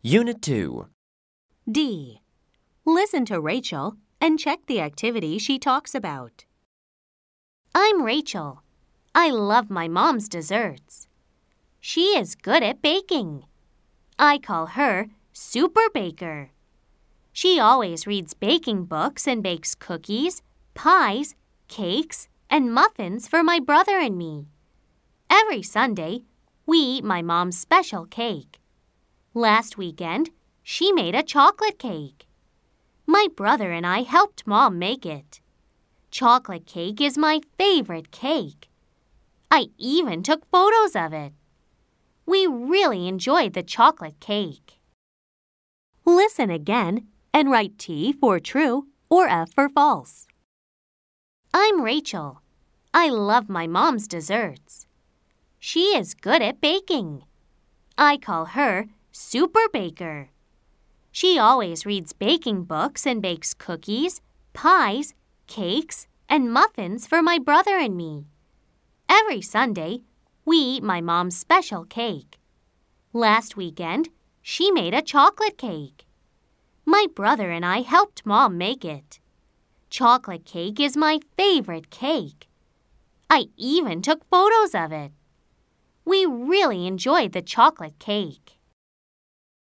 Unit 2. D. Listen to Rachel and check the activity she talks about. I'm Rachel. I love my mom's desserts. She is good at baking. I call her Super Baker. She always reads baking books and bakes cookies, pies, cakes, and muffins for my brother and me. Every Sunday, we eat my mom's special cake. Last weekend, she made a chocolate cake. My brother and I helped Mom make it. Chocolate cake is my favorite cake. I even took photos of it. We really enjoyed the chocolate cake. Listen again and write T for true or F for false. I'm Rachel. I love my mom's desserts. She is good at baking. I call her Super Baker. She always reads baking books and bakes cookies, pies, cakes, and muffins for my brother and me. Every Sunday, we eat my mom's special cake. Last weekend, she made a chocolate cake. My brother and I helped Mom make it. Chocolate cake is my favorite cake. I even took photos of it. We really enjoyed the chocolate cake.